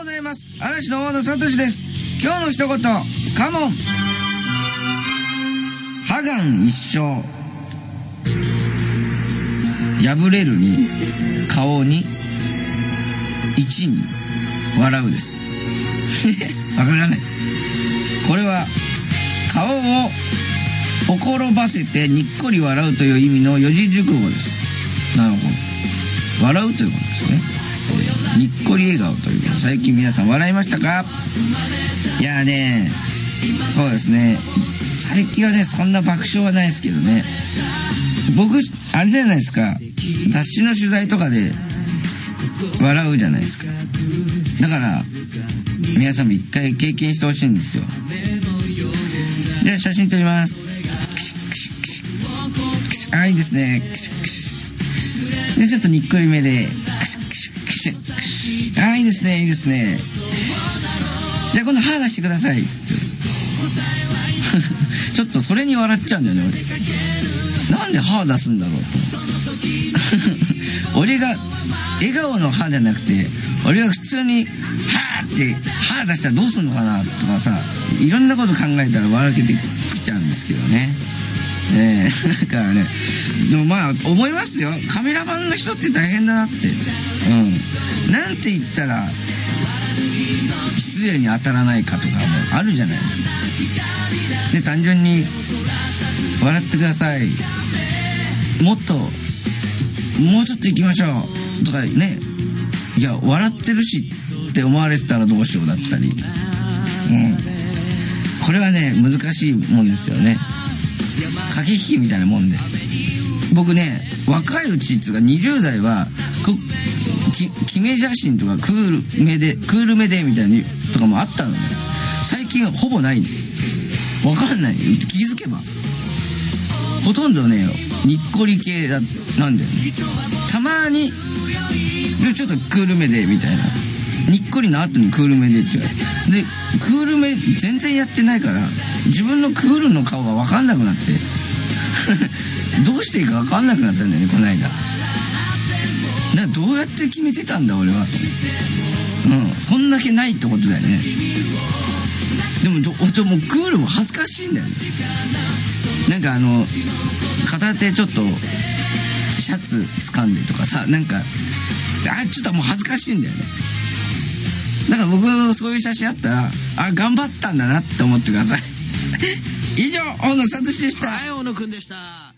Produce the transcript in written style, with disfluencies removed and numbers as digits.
ございます。嵐の大野聡です。今日の一言、カモン。ハガン一生。破れるに、顔に、一に、笑うです。わからない。これは、顔をほころばせてにっこり笑うという意味の四字熟語です。なるほど。笑うということですね。にっこり笑顔ということ。最近皆さん笑いましたか？いやーね、そうですね。最近はね、そんな爆笑はないですけどね。僕、あれじゃないですか。雑誌の取材とかで笑うじゃないですか。だから、皆さんも一回経験してほしいんですよ。じゃあ写真撮ります。あ、いいですね。で、ちょっとにっこりめで。あ、いいですね、いいですね。じゃあ今度歯出してください。ちょっとそれに笑っちゃうんだよね、俺。なんで歯出すんだろうと。俺が笑顔の歯じゃなくて、俺が普通に歯って歯出したらどうすんのかなとかさ、いろんなこと考えたら笑けてきちゃうんですけどね。だからね、でもまあ思いますよ。カメラマンの人って大変だなって。なんて言ったら失礼に当たらないかとかもあるじゃない。で、単純に笑ってください、もっともうちょっと行きましょうとかね。いや、笑ってるしって思われてたらどうしようだったり、これはね、難しいもんですよね。駆け引きみたいなもんで。僕ね、若いうちっていうか20代は決め写真とかクールめでみたいなとかもあったのね。最近はほぼない。わかんない。気づけばほとんどね、にっこり系なんだよね。たまにちょっとクールめでみたいな、にっこりの後にクールめでって言われて、でクールめ全然やってないから自分のクールの顔が分かんなくなってどうしていいか分かんなくなったんだよね、この間。どうやって決めてたんだ俺は。そんだけないってことだよね。でももうクールも恥ずかしいんだよね。なんか片手ちょっとシャツ掴んでとかさ、なんかちょっともう恥ずかしいんだよね。だから僕そういう写真あったら、頑張ったんだなって思ってください。以上、大野聡でした。 はい、大野くんでした。